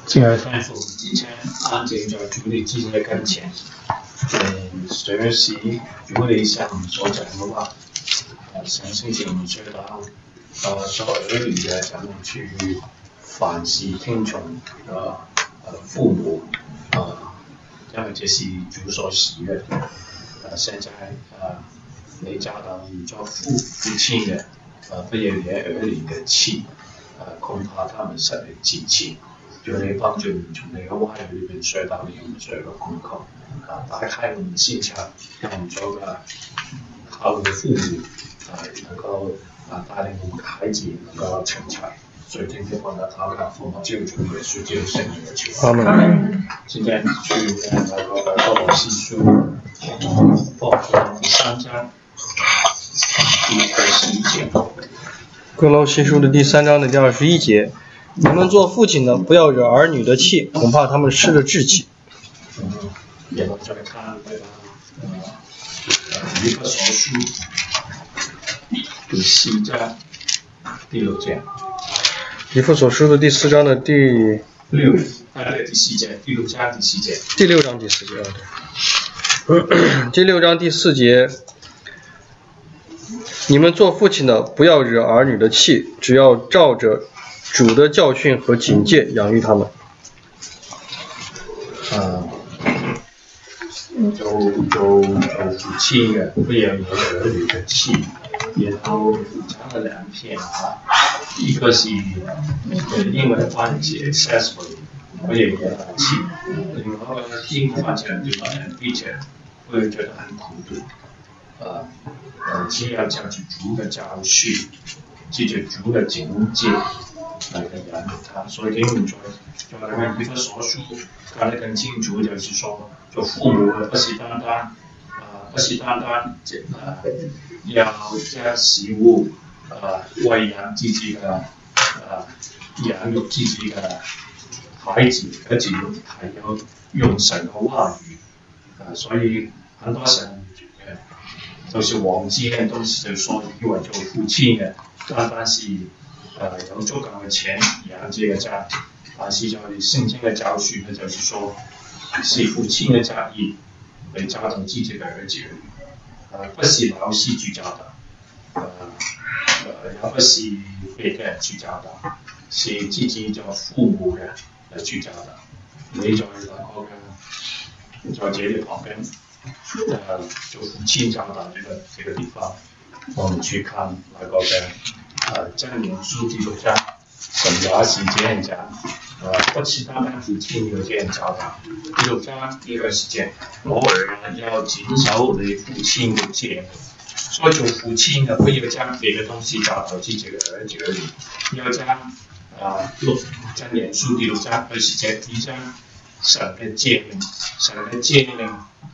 亲爱的天父，以前安静在主你自己的跟前，随时主你向我们所讲的话，相信我们学到，做儿女的怎样去反思听从父母，因为这是主所喜悦的。现在你教导你做父亲的，不要惹儿女的气，恐怕他们失了志气。求你帮助我们从你的话语里面学到你我们所有的功课，打开我们的心肠，让我们做个好的父母，能够带领我们的孩子能够成才。所以今天我们的祷告，奉救主耶稣基督圣名的求。 阿门。 今天去那个歌罗西书，第3章第21节。 歌罗西书的第3章的第21节。你们做父亲的，不要惹儿女的气，恐怕他们失了志气。 然后再看以弗所书第4章第6节。 以弗所书的第4章的第4 节，第6章第4节。 第6章第4节，对。第6章第4节。你们做父亲的，不要惹儿女的气，只要照着主的教训和警戒养育他们。 做父亲的不要惹儿女的气，然后讲了2篇一个是英文翻译是 successfully 不要惹儿气，另外一个英文翻译就把人比较会觉得很苦读。只要照着主的教训，记着主的警戒来养育他。所以经文在以弗所书讲得更清楚，就是说做父母的不是单单要将食物喂养自己的养育自己的孩子，而且还要用神的话语。所以很多时候就是我们之间都是就说以为做父亲的单单是有足够的钱养这个家庭，但是在圣经的教训呢，就是说是父亲的责任来教导自己的儿子，不是老师去教导，也不是别的人去教导，是自己做父母的来去教导。你在那个在这里旁边。做父亲教导这个地方，我们去看那个箴言书第6章，神也是这样讲，不是单单父亲有这样教导。第6章第20节，我儿要谨守你父亲的诫命。所以做父亲的不要将别的东西教导自己的儿女，要将箴言书第6章20节，第1章神的诫命，神的诫命。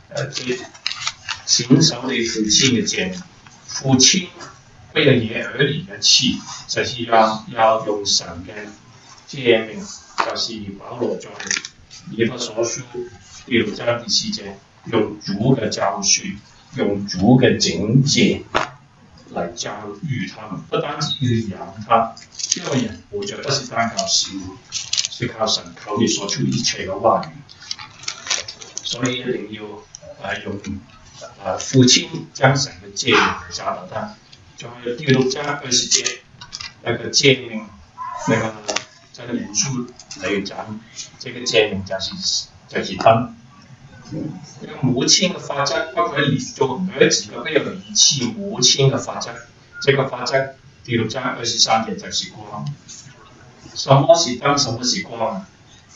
谨守你父亲的诫命，父亲不要惹儿女的气，就是要用神的诫命，就是保罗在以弗所书第6章第4节，用主的教训，用主的警戒来教育他们，不单止养他，这个人活着不是单靠食物，是靠神口里说出一切的话语，所以一定要用父亲将神的诫命教导他。在第6章20节，那个诫命，那个箴言书来讲，这个诫命就是他。母亲的法则，包括做儿子的不要离弃母亲的法则。这个法则第6章23节就是光。什么是灯？什么是光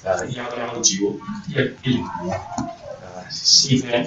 ？119:105。诗篇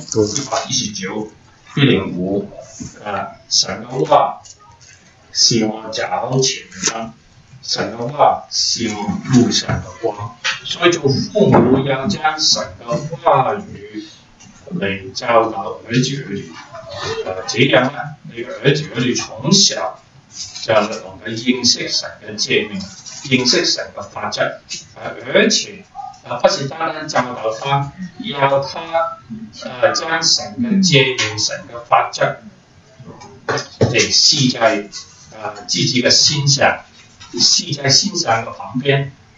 119:105，神的话是我脚前的灯，神的话是我路上的光。所以做父母要将神的话语来教导儿子儿女，这样呢，你的儿子儿女从小就能够認識神嘅诫命，認識神嘅法則，而且不是單單教導他，要他將神嘅诫命、神嘅法則嚟試在自己嘅心上，試在心上嘅旁邊，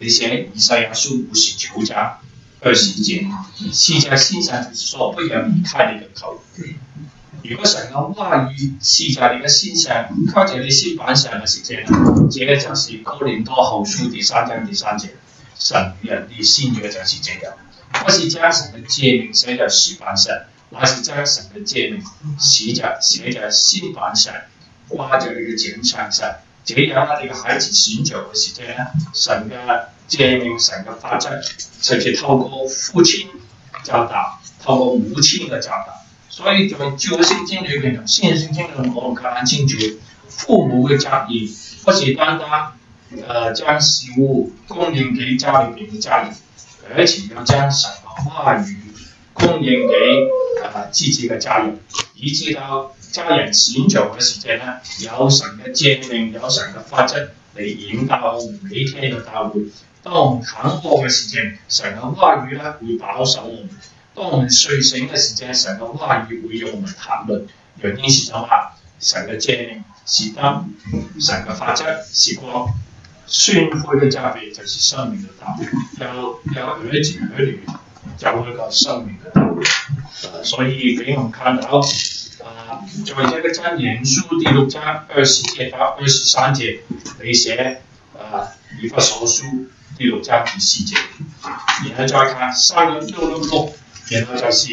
那些以赛亚书59章20节，是在心上所不要离开你的口。如果神嘅話語是在你嘅心上，靠在你心板上嘅時間，這個就是哥林多後書第3章第3節，神與人的新約就是這樣，不是將神嘅誡命寫在石板上，乃是將神嘅誡命寫在心板上，掛在你嘅頸項上。這樣你嘅孩子成長嘅時間咧，神嘅誡命、神嘅法則，就是透過父親教導，透過母親嘅教導。所以在舊約聖經裏邊同新約聖經裏，我們看得清楚，父母嘅責任不是單單將食物供應給家裏邊嘅家人，而且要將神嘅話語供應給自己嘅家人，以至到家人成長嘅時間咧，有神嘅誡命，有神嘅法則嚟引導我們每天嘅道路。當我們坎坷嘅時間，神嘅話語咧會保守我們。當我們睡醒嘅時間，神嘅話語會讓我們談論。原因是什麼？神嘅誡命是燈，神嘅法則是光。宣會嘅責備就是生命嘅道路，有兒子兒女就會個生命嘅道路。所以俾我們看到，在這個箴言書第6章20節到23節，你寫以弗所書第6章第4節，然後再看366。然後就是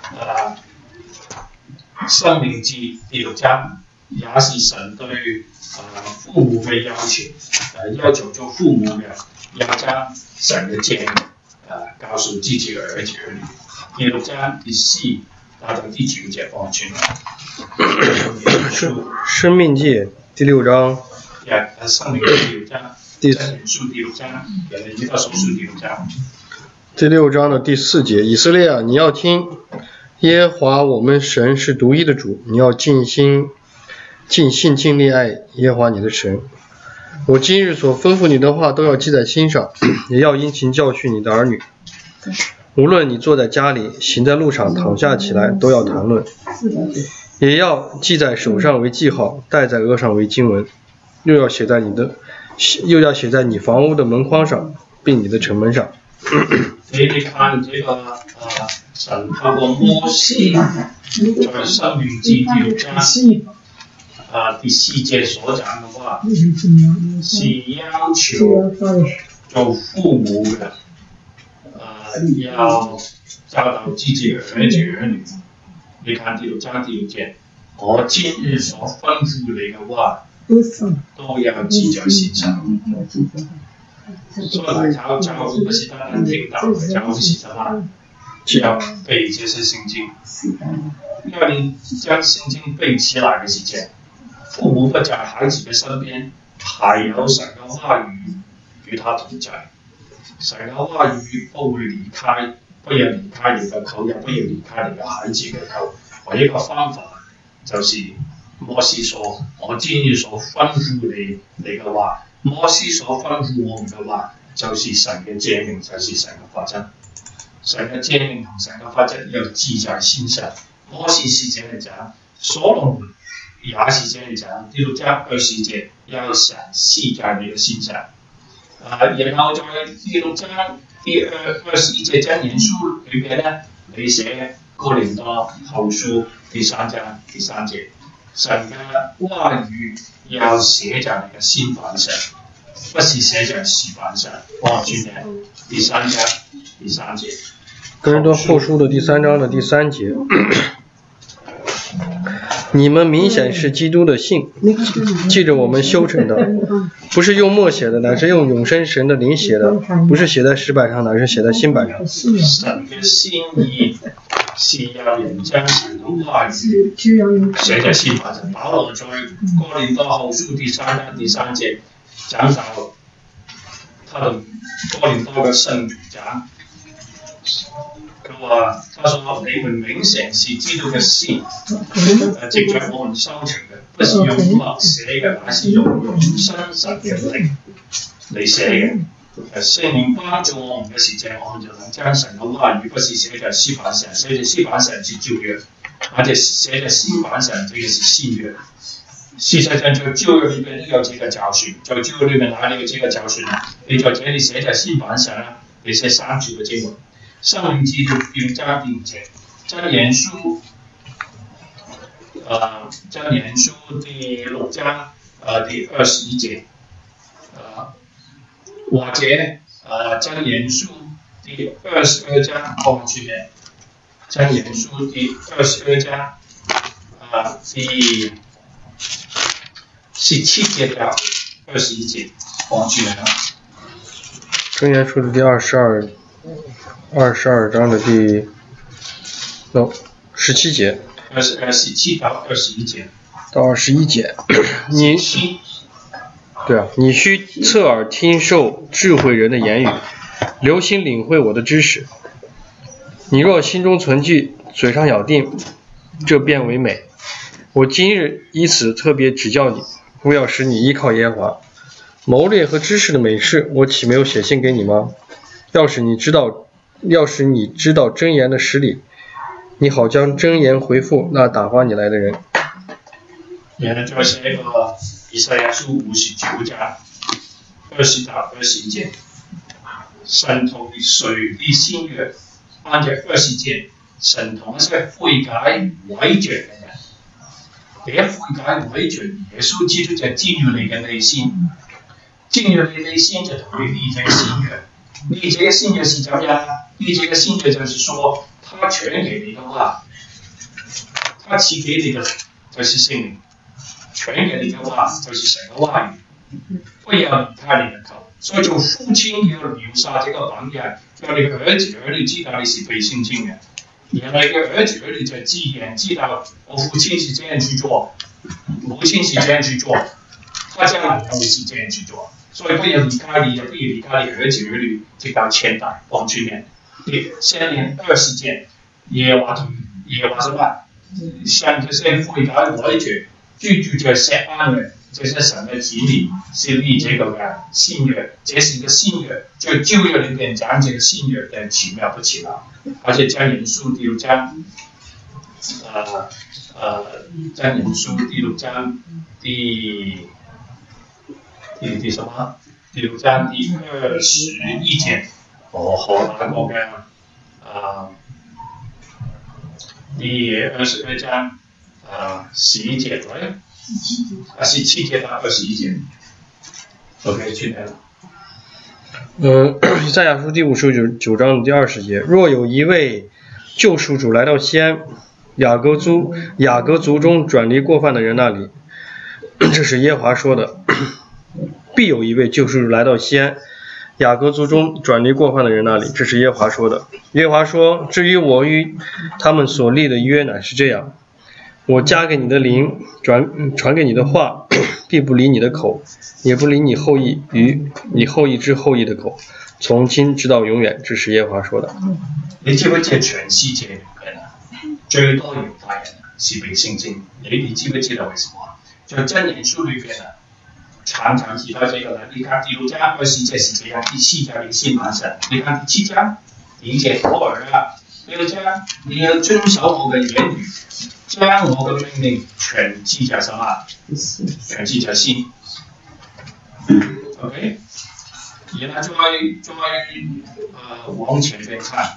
申命記第6章，也是神對父母嘅要求，要求做父母嘅要將神嘅誡命告訴自己嘅兒子兒女。第6章第4到第9節放出來。 申命記第6章。 申命記第6章。箴言書第6章，以弗所書第6章。 第6章的第4節，以色列啊，你要聽，耶和華我們神是獨一的主，你要盡心、盡性、盡力愛耶和華你的神。我今日所吩咐你的話都要記在心上，也要殷勤教訓你的兒女。無論你坐在家裡，行在路上，躺下起來，都要談論，也要記在手上為記號，戴在額上為經文，又要寫在你房屋的門框上，並你的城門上。 你看這個神透過摩西在申命記第6章第4節所講嘅話，是要求做父母嘅要教導自己嘅兒子兒女。你看第6章第6節，我今日所吩咐你嘅話，都要記在心上。所以來教會不是單單聽到，教會是什麼？要背這些聖經。因為你將聖經背起來嘅時間，父母不在孩子嘅身邊，還有神嘅話語與他同在。神嘅話語不會離開，不要離開你嘅口，也不要離開你嘅孩子嘅口。唯一個方法就是摩西說：我今日所吩咐你嘅話。摩西所吩咐我們嘅話，就是神嘅誡命，就是神嘅法則。神嘅誡命同神嘅法則要記在心上。摩西是這樣講，所羅門也是這樣講。第6章20節，要想記在你嘅心上。然後在第6章第21節箴言書裏邊咧，你寫哥林多後書第3章第3節。神嘅話語要寫在你嘅心板上，不是寫在石板上。放出來，第3章第3節。 哥林多後書的第3章的第3節，你們明顯是基督的信，記着我們修成的，不是用墨寫的，乃是用永生神的靈寫的，不是寫在石板上，乃是寫在心板上。 神嘅心意是要人將神嘅話語寫在心板上。保羅在哥林多後書第3章第3節講到他同哥林多嘅聖徒講，他說你們明顯是基督嘅信，藉着我們修成嘅，不是用墨寫嘅，乃是用永生神嘅靈嚟寫嘅。聖靈幫助我們嘅時間，我們就能將神嘅話語不是寫在石板上，寫在石板上是舊約，而且寫在心板上，這個是新約。 事實上在舊約裏邊都有這個教訓，在舊約裏面哪裡有這個教訓呢？你在這裡寫在新版上啦，你寫3處嘅經文，申命記6章第5節，箴言書第6章第21節，或者箴言書第22章放前面，箴言書第22章第17節到21節放前面啦。 箴言書的第22章的第17節。 17到21節。 到21節，你需側耳聽受智慧人的言語，留心領會我的知識。你若心中存記，嘴上咬定，這便為美。我今日以此特別指教你，不要使你依靠耶和華。謀略和知識的美事，我豈沒有寫信給你嗎？要使你知道箴言的實理，你好將箴言回復那打發你來的人。 然後再寫個以賽亞書59章20到21節，神同誰立新約？按照20節，神同一些悔改違罪嘅人，第一悔改違罪，耶穌基督就進入你嘅內心，進入你內心就同你立這個新約。立這個新約是怎樣？立這個新約就是說，他傳給你的話，他賜給你的就是聖靈。傳給你的話就是神的話語，不要離開你的頭。所以做父親要留下這個榜樣，讓你的兒子兒女知道你是被聖經的。然後你嘅兒子兒女就自然知道我父親是這樣去做，母親是這樣去做，他將來也會是這樣去做。所以不要離開你，也不要離開你兒子兒女，直到千代往前面。先年20節，耶和華什麼？向這些悔改違罪居住在錫安的這些神的子民，是立這個嘅新約，這是一個新約。在舊約裏面講這個新約的奇妙不奇妙？而且箴言書第6章，箴言書第6章第什麼？第6章第21節，和那個嘅第22章11節對，17節到21節。OK， 去來了。 以賽亞書第59章第20節，若有一位救贖主來到西安，雅各族中轉離過犯的人那裡，這是耶和華說的。必有一位救贖主來到西安，雅各族中轉離過犯的人那裡，這是耶和華說的。耶和華說：至於我與他們所立的約乃是這樣，我加給你的靈，傳給你的話，必不離你的口，也不離你後裔與你後裔之後裔的口，從今直到永遠。這是耶和華說的。 你知唔知全世界裏邊啊，最多猶太人是被聖經？你知唔知道為什麼？在箴言書裏邊啊，常常提到這個啦。你看第6章20節是這樣，第7章你新版上，你看第7章第1節我兒啊，6章你要遵守我嘅言語，將我嘅命令全記在什麼？全記在心。OK， 然後再往前面看，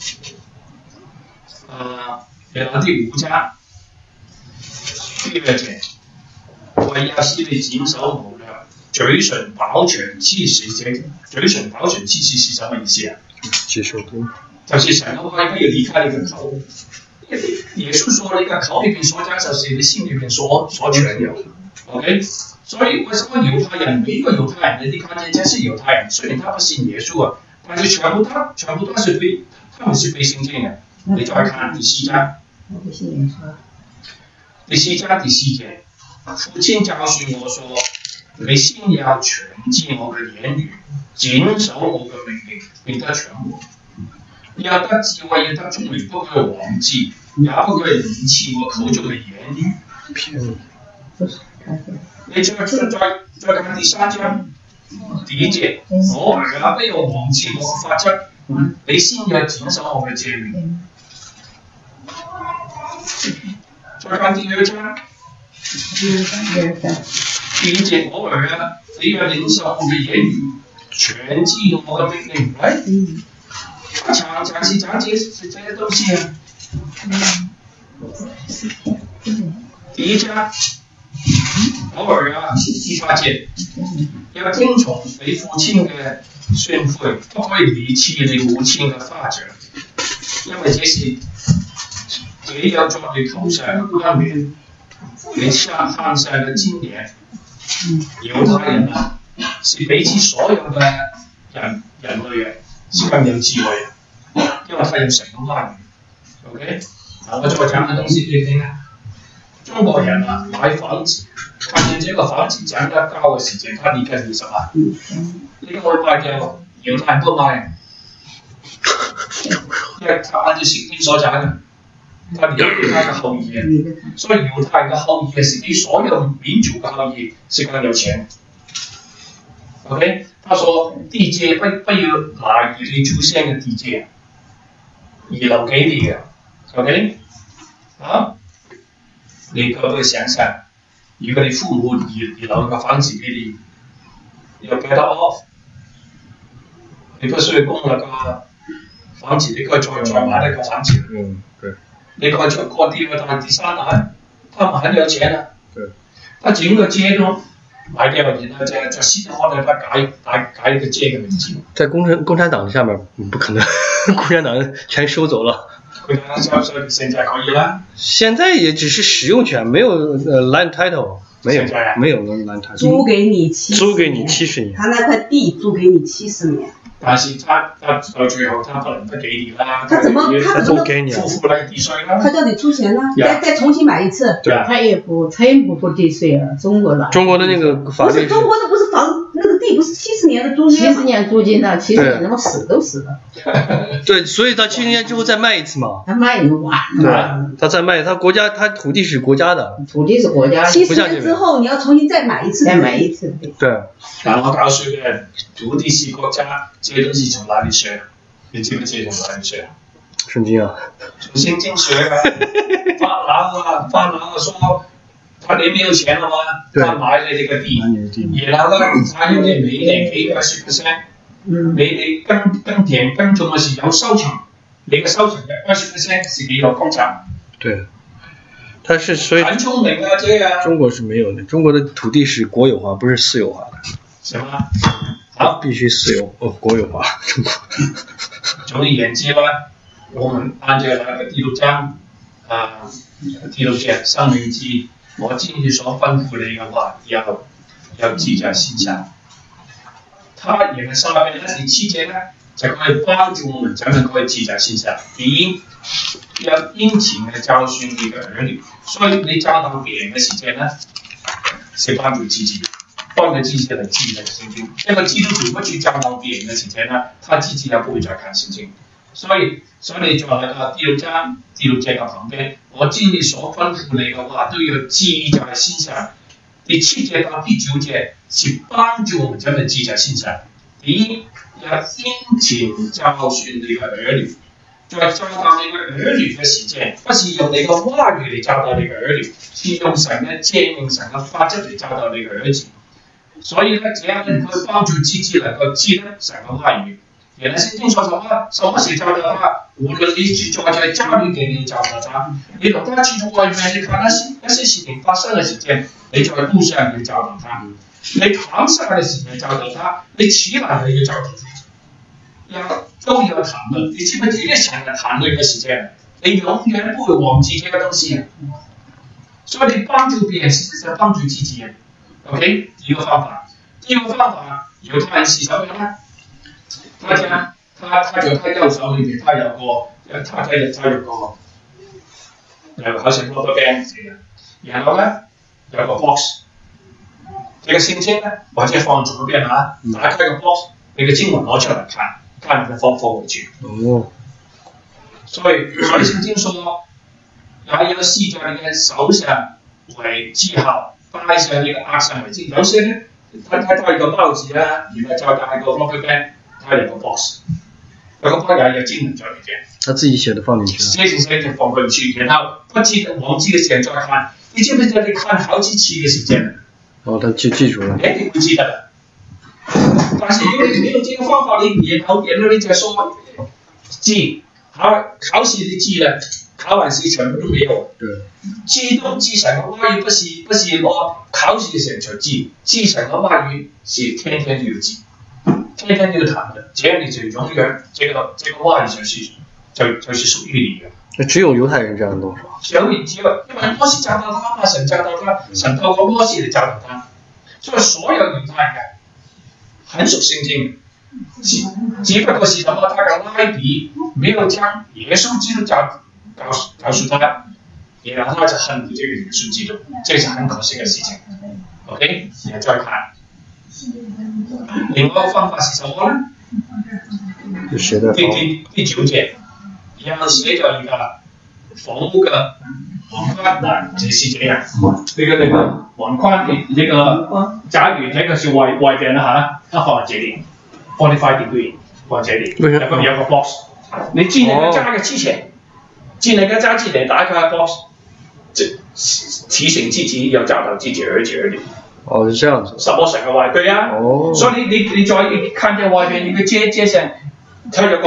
然後第5章第2節，我要使你謹守謀略，嘴唇保全氣息。嘴唇保全氣息是什麼意思啊？就是神嘅話不要離開你嘅口。耶穌說你嘅口裏邊所講就是你心裏邊所傳的。OK， 所以為什麼猶太人每一個猶太人，你看見這是猶太人，雖然他不信耶穌啊，但是全部都是被他們是被聖經嘅。你再看第4章，第4章第4節，父親教訓我說：你先要全記我嘅言語，謹守我嘅命令，並得全我。要得智慧，要得聰明，不可以忘記，也不可以離棄我口中嘅言語。你再看第3章第1節，我兒啊，不要忘記我嘅法則，你先要謹守我嘅誡命。再看第2章第一节偶尔啊，你要领受我的言语，全记用我的命令，right？讲解是这些东西啊。第一章，偶尔啊，第八节，要听从你父亲的训诲，不可以离弃你母亲的法则，因为这要做你头上的冠冕，你hand上的金链。犹太人啊，是比起所有的人类啊，是更有智慧的，因为他有神的话语。OK， 我再讲个东西给你听啊。中国人啊，买房子，看见这个房子涨得高的时间，他立刻是什么？你可以卖掉，犹太人不卖，因为他按照圣经所讲的。他了解他的后裔，所以犹太人的后裔是比所有民族的后裔是更有钱。OK， 他说地界不要拿你祖先的地界，遗留给你的。OK， 啊，你可不可以想想，如果你父母遗留个房子给你，你要 get off， 你不需要供那个房子，你可以再买那个房子。 对。 你可以去过第二代、第三代，他们很有钱啊。 对。 他整个街都卖掉，然后在新的话呢，他改一个街的名字。 在共产党下面不可能，共产党全收走了。 共产党收现在可以了。 现在也只是使用权，没有land title， 没有 land title。 租给你 70年。 他那块地租给你70年。 但是他到最后他不能不给你啦， 他怎么给你付那个地税啦？ 他叫你出钱啦，再重新买一次。 对， 他也不付地税了，中国的那个法律不是中国的，不是房那个地不是70年的租金 ，70年租金的，70年他妈死都死了。 对，所以他70年之后再卖一次嘛。 他卖你晚了。 对，他再卖，他土地是国家的。 土地是国家的。 70年之后你要重新再买一次。 再买一次。 对。 然后告诉你，土地是国家。这些东西从哪里学？你知不知从哪里学？ 圣经啊。 从圣经学啊。法老说，他没有钱了吗？他买了这个地，然后呢，他有每年给20%，每年耕田耕种的时候收成，你嘅收成嘅20%是给了工厂。 对。他是所以。 很聪明啊，这个。 中国是没有的，中国的土地是国有化，不是私有化的。 什么？好， 必须私有国有化，中国。 总而言之呢，我们按照那个第6章第6节申命記，我今日所吩咐你嘅話，要記在心上。他原來下面第7節呢，就可以幫助我們怎樣可以記在心上。第一，要殷勤地教訓你嘅兒女，所以你教導別人嘅時間呢，是幫助自己。幫助自己來記那個聖經，因為基督徒不去教導別人的時間呢，他自己也不會再看聖經。所以你在那個第6章第6節嘅旁邊，我今日所吩咐你嘅話都要記在心上。第7節到第9節是幫助我們怎麼記在心上。第一，要殷勤教訓你嘅兒女，在教導你嘅兒女嘅時間，不是用你嘅話語嚟教導你嘅兒女，是用神嘅誡命、神嘅法則嚟教導你嘅兒子。所以呢，這樣你可以幫助自己能夠記得神嘅話語。原來聖經說什麼是教導他？無論你是在家裏給你教導他，你同他去外面，你看那些事情發生嘅時間，你在路上你教導他，你躺下嘅時間教導他，你起來你要教導他，都要談論。你知唔知呢成日談論嘅時間，你永遠不會忘記這個東西。所以你幫助別人，是在幫助自己。OK， 第二個方法，猶太人是什麼呢？他講他右手裏面，他有個好似 rubber band 嘅，然後呢有個 box， 這個聖經呢或者放左邊打開個 box， 你嘅經文攞出嚟看你嘅方為主。所以聖經說，也要繫在你嘅手上為記號。戴上你個額上為證，有些呢，他戴個帽子啊，然後再戴個 rubber band，他有個 box。 那个把牙要技能在里边。 他自己写的放进去了。 写进去就放进去，然后不记得忘记的时间再看。你记不记得你看好几期的时间？ 哦，他就记住了。 哎，你不记得了。但是因为你没有这个方法，然后你再说记，考试你记了，考完试全部都没有。 对。 记都记成个外语不是我考试的时候才记，记成个外语是天天都要记，天天都要谈的，这样你就永远这个外语就是属于你的。 那只有犹太人这样弄是吧？ 只有因为摩西教导他嘛，神教导他，神透过摩西来教导他，所以所有犹太人很熟圣经，只不过是什么？他的拉比没有将耶稣基督告诉他，然后他就恨这个耶稣基督，这是很可惜的事情。OK， 你再看，另外一个方法是什么呢？ 就写的第9节。然后写着一个房屋的网宽，就是这样。那个网宽的这个，假如这个是外边的哈，它放在这里，45 degree 放在这里，有个 box。你进那个加个之前，进那个加之前打开 box， 就提醒自己要找到自己儿子。 哦，是这样子。 什么时候外对啊？哦。所以你再看见外边一个街上，它有个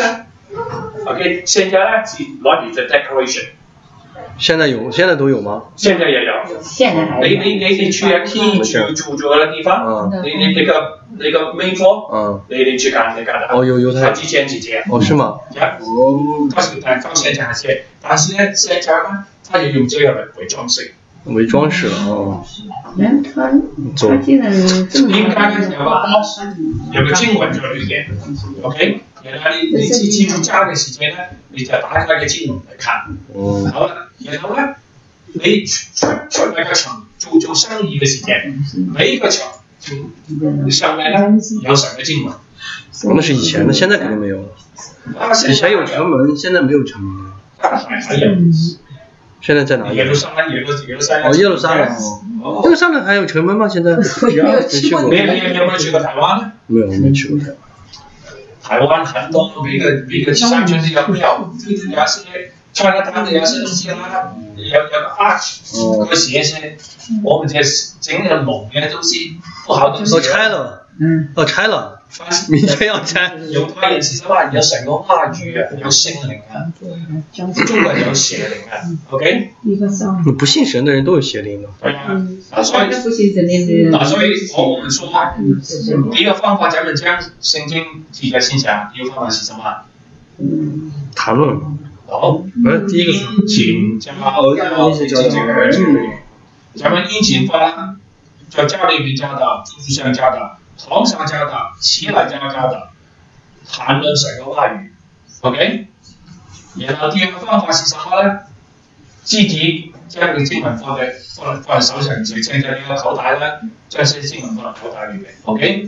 box。OK， 现在呢是外面的 decoration。 现在都有吗？ 现在也有。 现在还有。 你去住的地方，你那个 main floor，你去看那个的。 哦，有它。 之前是这样。 哦，是吗？ 哦。它是到现在还是，但是呢，现在呢，它就用这个来为装饰。 为装饰了哦。 他竟然应该有个经文在里面 ，OK。然后你记住加的时间呢，你就打开个经文来看。好了，然後呢，你出那個場做生意嘅時間，每一個場上面呢有神嘅經文。 那是以前的，現在肯定沒有了。以前有城門，現在沒有城門。 還有。 現在在哪裡？ 耶路撒冷。 哦，耶路撒冷。哦，耶路撒冷還有城門嗎？現在？ 沒有去過。你有沒有去過台灣呢？ 沒有，沒去過台灣。 台灣很多每個鄉村都有廟，有些Chinatown的有些東西啦，有個 arch， 佢寫些我們這整個龍嘅東西，不好東西。 都拆了。拆了。明天要拆。 猶太人是什麼？有神個話語啊，有聖靈啊，中國有邪靈啊 ，OK？ 不信神的人都有邪靈的。 對啊，所以我們說，第一個方法咱們將聖經記在心上，第一個方法是什麼？ 談論。 好， 第一個殷勤教兒子，咱們殷勤法，在家裏面教導，住上教導。床上教導，起來教導，談論神嘅話語 ，OK。然後第二個方法是什麼呢？自己將個經文放在手上，就撐在你個口袋啦，將些經文放在口袋裏面 ，OK。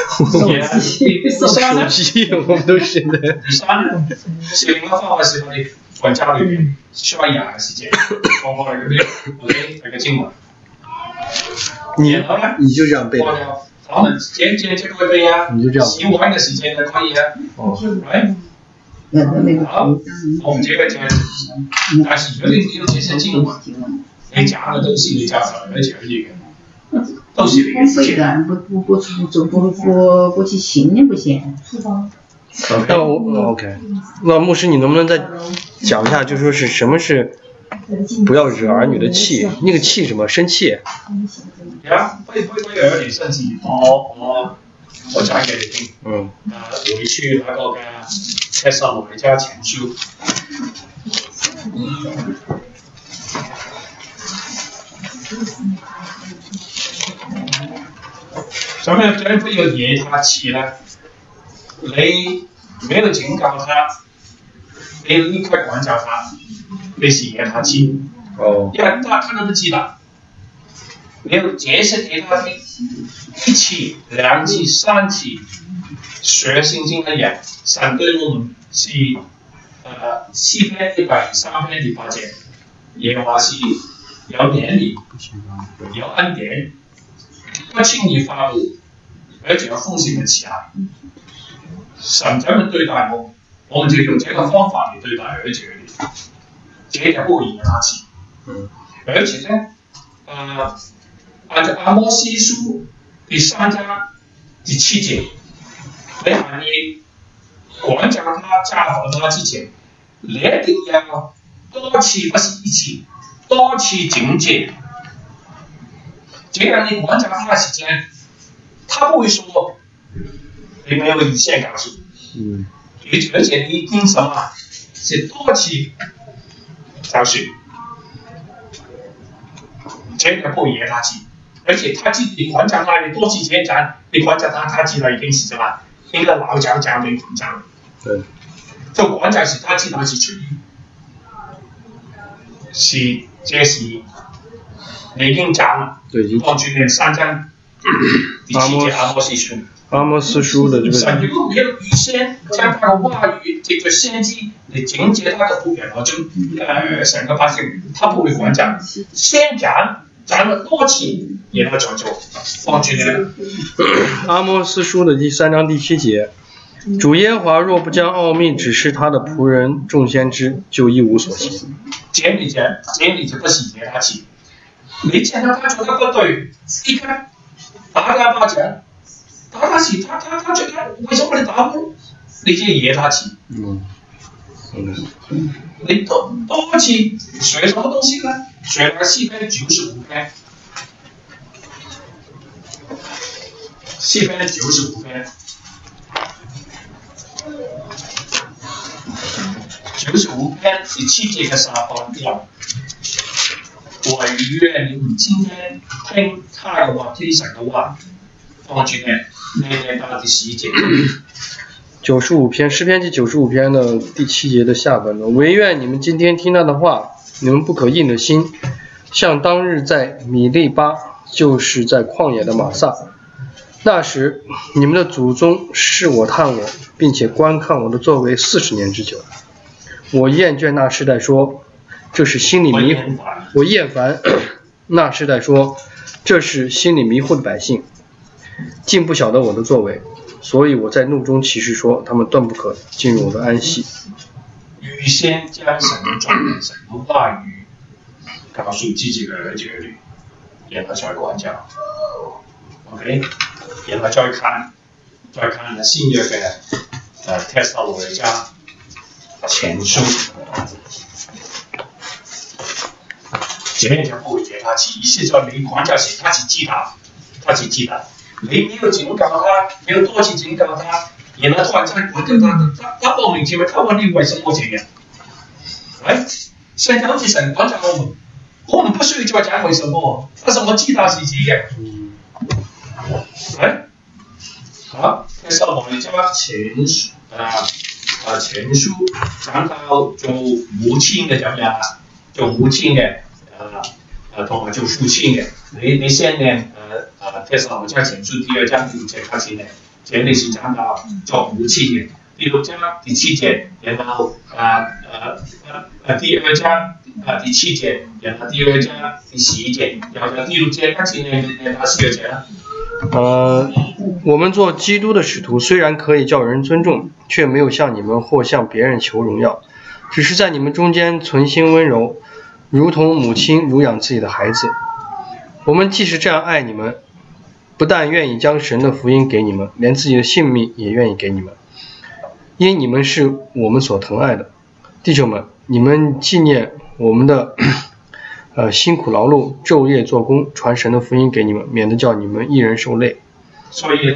手機我們都是的。 第三呢，是另一個方法是我哋在家裏面刷牙嘅時間，放過嚟嗰邊 ，OK， 係個經文。然後呢， 你就這樣背的。 我們這個背啊，洗碗的時間就可以啊，right？好，我們這個但是如果你有這些經文，你講的都是你教導而且而已嘅，都是你嘅時間。 不去行不行？ 那我 OK， 那牧師你能不能再講一下，就說是什麼是不要惹兒女的氣？那個氣什麼？生氣？ 呀，不兒女生氣，我講給你聽。回去那個嘅帖撒羅尼迦前書。怎麼樣不要惹他氣呢？你沒有警告他，你立刻管教他，你是惹他氣。因為他都不知道。你要解釋給他聽，1次、2次、3次，學聖經的人，神對我們是詩篇103篇第8節，耶和華是有憐憫、有恩典，不輕易發怒，而且有豐盛的慈愛。 神这么对待我们就用这个方法来对待儿子女，这就不严他气。而且呢，按照阿摩司书第3章第7节，你喊你管教他、家访他之前，你一定要多次，不是一次，多次警戒。这样你管教他的时间，他不会说你没有以前告诉。而且你一定什么？是多次教训，这个不严他气。而且他自己管教他，你多次前讲，你管教他，他知道已经是什么？一个老教教你管教。 对。 就管教是他知道是出于，这是你已经讲了。 对，已经。 放去念3章第7节阿摩司书。 阿摩司书的这个。 神如果没有预先将他的话语这个先知来警戒他的仆人，或者神的百姓，他不会管教。先讲了多次，然后就放去念。 阿摩司书的第3章第7节。主耶和华若不将奥秘指示他的仆人众先知，就一无所行。 这里就不是严他气。你见到他做的不对，一看打他巴掌，打他气，他觉得为什么你打我？你这严他气。你多次学什么东西呢？学了诗篇95篇。诗篇95篇。95篇第7节的撒方调，我愿你们今天听他的话，听神的话，放去念到第11节。 95篇诗篇第95篇的第7节的下半段，惟愿你们今天听他的话，你们不可硬的心，像当日在米利巴，就是在旷野的玛撒。那时你们的祖宗视我探我，并且观看我的作为40年之久。我厌倦那世代说，这是心里迷糊；我厌烦那世代说，这是心里迷糊的百姓，竟不晓得我的作为。所以我在怒中起誓说，他们断不可进入我的安息。 预先将神的状态、神的话语告诉自己的儿女，然后再管教。OK， 然后再看新約嘅帖撒羅尼迦前書，這邊就不會給他氣，意思就你管教時，他是知道，你沒有警告他，沒有多次警告他，然後突然間管教他莫名其妙，他問你為什麼這樣？哎，現在好似神管教我們不需要再講為什麼，但是我知道是這樣。哎，好，帖撒羅尼迦前書講到做母親嘅怎樣？做母親嘅同埋做父親嘅，你先念帖撒羅尼迦前書第2章第5節開始念，這裡是講到做母親嘅。第6章第7節，然後第2章第7節，然後第2章第11節，然後第6節開始念到12節啦。 我們做基督的使徒，雖然可以叫人尊重，卻沒有向你們或向別人求榮耀，只是在你們中間存心溫柔，如同母親乳養自己的孩子。我們既是這樣愛你們，不但願意將神的福音給你們，連自己的性命也願意給你們，因你們是我們所疼愛的。弟兄們，你們紀念我們的辛苦勞碌，晝夜做工，傳神的福音給你們，免得叫你們一人受累。 所以呢，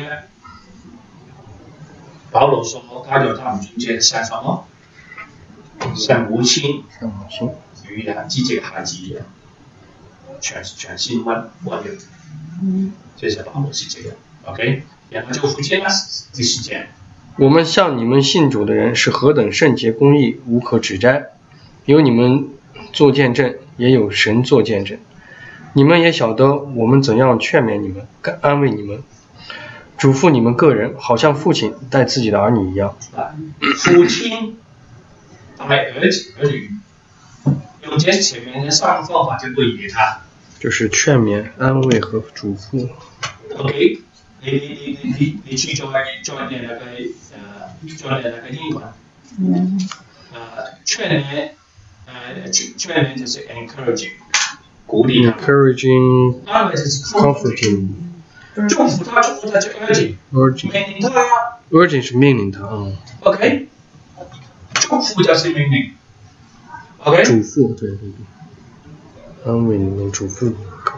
保羅說他在他們中間像什麼？像母親乳養自己的孩子一樣，全心溫柔。這是保羅是這樣 ，OK。然後就父親呢，第10節。 我們向你們信主的人是何等聖潔公義，無可指摘，有你們做見證，也有神做見證。你們也曉得我們怎樣勸勉你們，安慰你們，囑咐你們個人，好像父親帶自己的兒女一樣。 父親帶兒女，用這前面的3個方法就對應他。 就是勸勉、安慰和囑咐。 OK， 你去再念那個教练那个英文，劝勉就是 encouraging， 鼓励他。 encouraging 安慰就是 comforting 祝福他，祝福他就 urging， 命令他。 urging 是命令他 OK， 祝福就是命令。OK， 嘱咐，对，安慰里面嘱咐。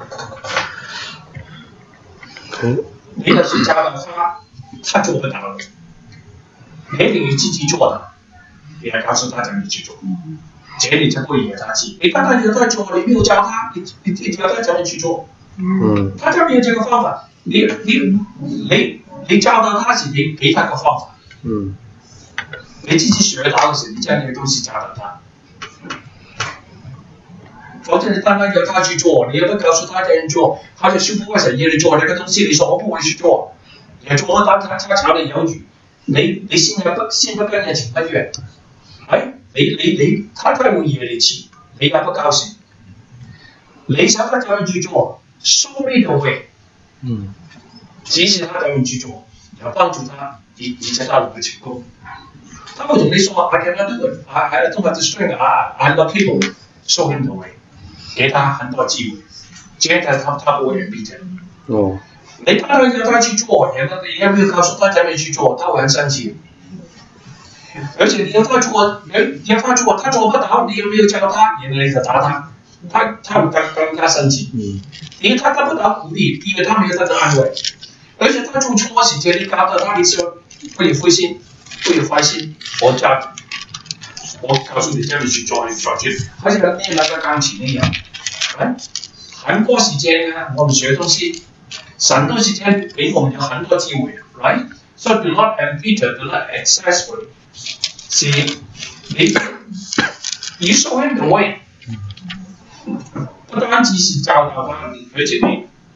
你的是教导他做不到的，你你自己做的，你要告诉他怎么去做，这你就不以为他去。你刚才有在做，你没有教他，你教他怎么去做？他就没有这个方法，你教导他是你给他个方法，你自己学到的是你将这个东西教导他。否则你单单要他去做，你也不告诉他怎样做，他就修不会神业你做这个东西，你说我不会去做，你做不到他悄的犹豫，你心不跟人情不悦，他太无业力气，你也不高兴，你想他怎样去做 ，show me the way， 指示他怎样去做，要帮助他，你才到能够成功。他会同你说 I cannot do it， I don't have the strength， I'm not capable，show him the way。给他很多机会，接着他不会逼着你。你当然要他去做，你也没有告诉他怎么去做，他会很生气。而且你要他做，他做不到，你又没有教他，你就打他，他会更加生气。因为他得不到鼓励，因为他没有得到安慰。而且他做错事情，你搞到他的时候，不要灰心，不要坏心，我告诉你怎么去做，你做去，好像练那个钢琴一样。很多时间呢，我们学东西，很多时间给我们有很多机会 ，right？ So do not embittered, do not exasperate。是你show him the way， 不单只是教导他，而且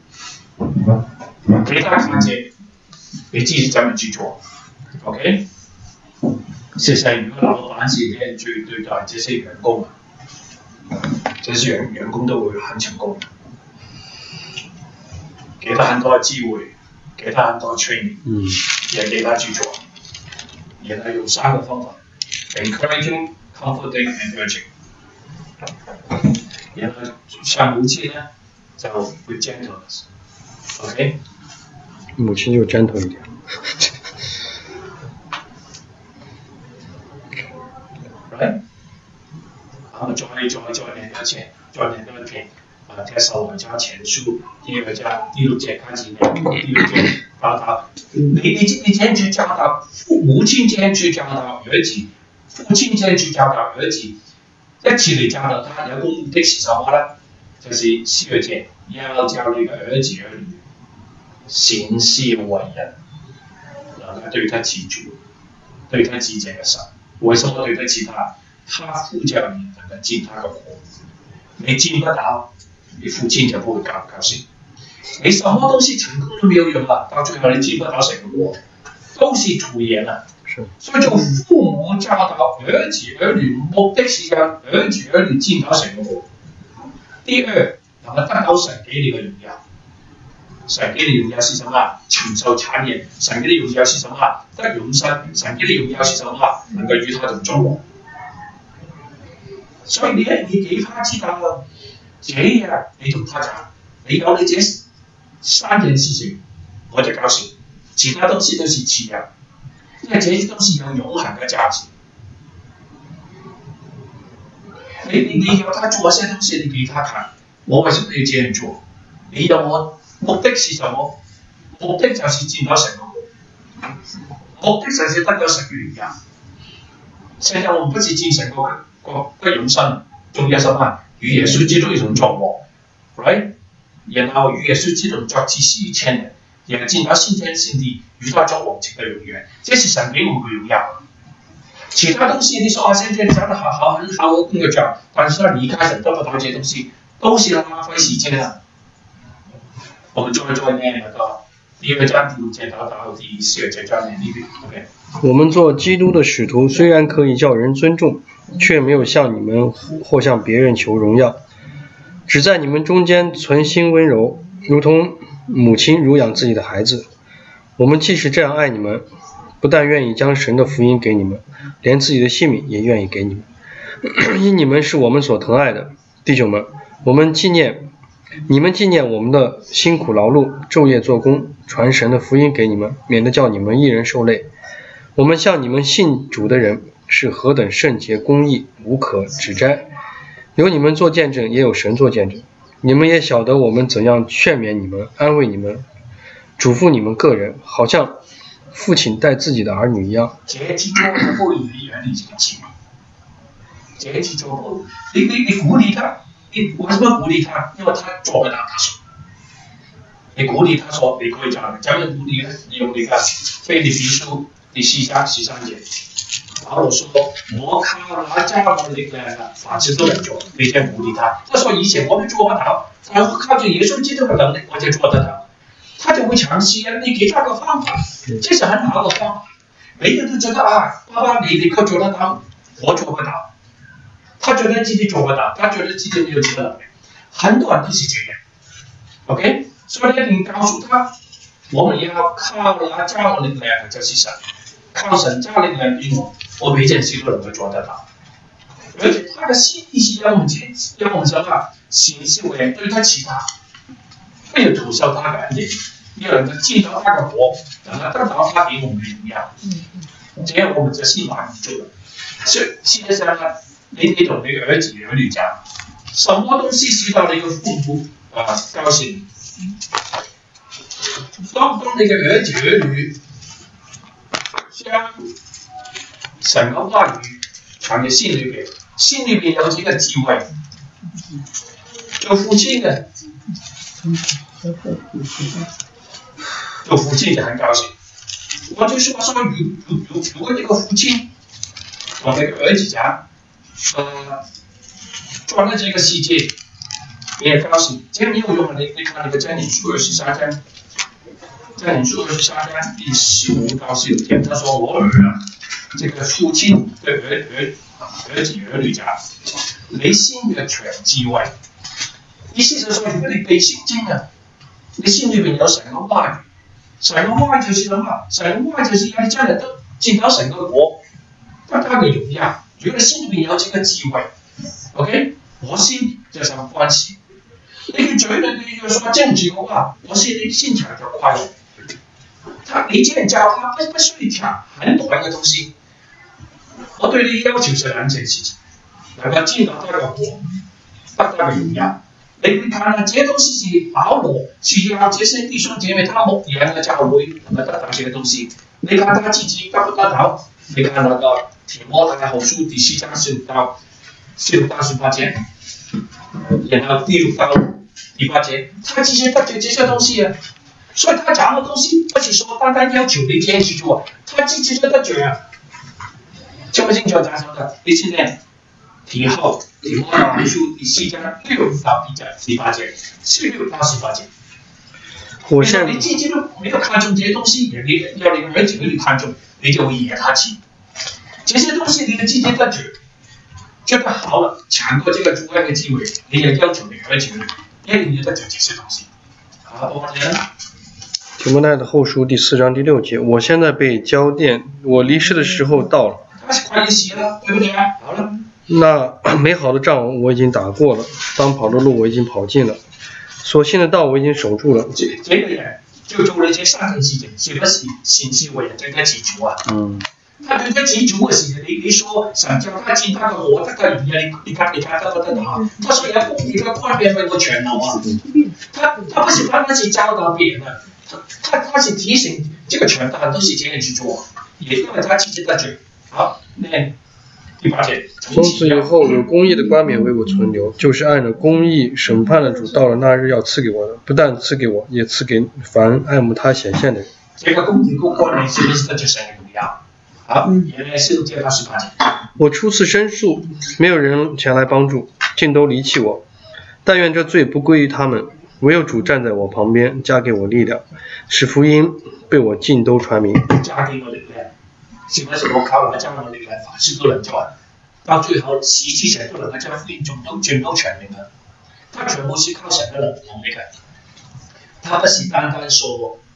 你给他看见你自己怎么去做 ，OK？ 其实如果老板是这样去对待这些员工啊，这些员工都会很成功。给他很多机会，给他很多 training， 也给他去做，也来用3个方法 ：encouraging、comforting and urging。然后像母亲呢，就会 gentleness。OK？ 母亲就 gentle 一点。 Right？ 然后再练多些，再练多一遍。在手来加前书第6节开始练，第6节教导你先去教导母亲先去教导儿子，父亲先去教导儿子，一起嚟教導他。有個目的是什麼呢？就是12節要教你的兒子兒女行事為人，讓他對得起主，對得起這個神。為什麼對得起他？他呼叫你能夠進他的國，你進不到，你父親就不會高興。你什麼東西成功都沒有用了，到最後你進不到神的國，都是徒然了。所以做父母教導兒子兒女，目的是讓兒子兒女進到神的國。第二，能夠得到神給你的榮耀。神給你榮耀是什麼？承受產業。神給你榮耀是什麼？得永生。神給你榮耀是什麼？能夠與他同作王。所以你給他知道了，這樣你同他講，你有你這3件事情，我就高興，其他東西都是次要。因為這些東西有永恆的價值。你要他做些東西，你給他看，我為什麼要這樣做？你有我目的是什麼？目的就是見到神的國，目的就是得到神的榮耀。現在我們不是見神國的永生，仲有什麼？與耶穌基督一同作王 ，right？ 然後與耶穌基督作至死1000年。也進到新天新地，與他作王直的永遠，這是神給我們的榮耀。其他東西，你說現在講得好，很好，我跟佢講，但是他離開神得不到這些東西，都是浪費時間啊。我們再念那個第2章第5節到第12節再念一遍 ，OK。 我們做基督的使徒，雖然可以叫人尊重，卻沒有向你們或向別人求榮耀，只在你們中間存心溫柔，如同母親乳養自己的孩子。我們既是這樣愛你們， 不但愿意将神的福音给你们，连自己的性命也愿意给你们。因你们是我们所疼爱的弟兄们，你们纪念我们的辛苦劳碌，昼夜做工，传神的福音给你们，免得叫你们一人受累。我们向你们信主的人是何等圣洁公义，无可指摘。有你们做见证，也有神做见证。你们也晓得我们怎样劝勉你们，安慰你们，嘱咐你们个人，好像父亲待自己的儿女一样。 这几个不一样的这个情况，这几个不，你鼓励他，你为什么鼓励他？因为他做不到，他说，你鼓励他说，你可以这样鼓励呢？你用那个腓立比书第4章13节，保罗说：“我靠那加我力量的，凡事都能做。”你在鼓励他。他说：“以前我们做不到，但我靠着耶稣基督的能力，我就做得到。”他就会尝试啊，你给他个方法，这是很好的方法。每个人都觉得啊，爸爸你可做得到，我做不到。他觉得自己做不到，他觉得自己没有这个能力。很多人都是这样 ，OK？ 所以你告诉他，我们要靠那加我力量的就是神，靠神加力量给我每件事都能够做得到。而且他的心意是要我们什么？行行为对得起他。没有吐销他的恩典，没有人能记到他的国，让他得到他给我们的荣耀，这样我们就心满意足了。所以事实上呢，你同你儿子儿女讲，什么东西使到你的父母高兴？当你的儿子儿女将神的话语传在心里边，心里边有这个智慧，做父亲的。做父亲就很高兴。我就说，如果这个父亲同那个儿子讲，做了这个世界，你也高兴，这样没有用的。你看那个箴言书23章，箴言书23章第15到16节，他说：“我儿啊，这个父亲对儿子儿女讲，你心的全智慧。”意思是说，如果你背圣经啊，你心里面有神的话语，神的话语就是什么？神的话语就是要你将来都进到神的国，得他的荣耀。如果你心里面有这个智慧 ，OK， 我心就什么关系？你觉得你就说正直的话，我心里心肠就快乐。你这样教他，不需要讲很短的东西。我对你要求是2件事情，能够进到他的国，得他的荣耀。你看啊，这东西是保罗是要这些弟兄姐妹他牧养的教会能得到这个东西。你看他自己得不得到？你看那个提摩太后书第4章16到18节，然后第6到第8节，他自己得着这些东西啊。所以他讲的东西不是说单单要求你坚持住，他自己都得着啊。清不清楚咋说的？你现在提后。提摩太后书第4章6到18节，16到18节。你自己都没有看重这些东西，你要你的儿子儿女看重，你就会野他去。这些东西你自己得着，觉得好了，抢过这个主要的机会，你也要求你儿子儿女，一定要得着这些东西。好，我们来。 提摩太的后书第4章第6节，我现在被交奠，我离世的时候到了。 他是快点写了，对不对啊？好了。 那美好的仗我已经打过了，当跑的路我已经跑尽了，所信的道我已经守住了。 这个人就做了这3件事情，是不是信心为人对他记住啊？他对他记住的是你说神叫他进他的国，他的荣耀，你看得不得到？他说要公义的冠冕为我全能啊！他不是单单是教导别人的，他是提醒这个全大人都是这样去做，也因为他自己得着。好，那。第8节， 从此以后有公义的冠冕为我存留，就是按照公义审判的主到了那日要赐给我的，不但赐给我，也赐给凡爱慕他显现的人。 这个公义跟冠冕是不是就是神的荣耀？好，原来16节到18节。 我初次申诉，没有人前来帮助，尽都离弃我。但愿这罪不归于他们，唯有主站在我旁边，加给我力量，使福音被我尽都传明。 加给我力量。是不是我靠我将我力量凡事都能做，到最后实际上都能够將福音全都傳明了。他全部是靠神的能力的，他不是單單說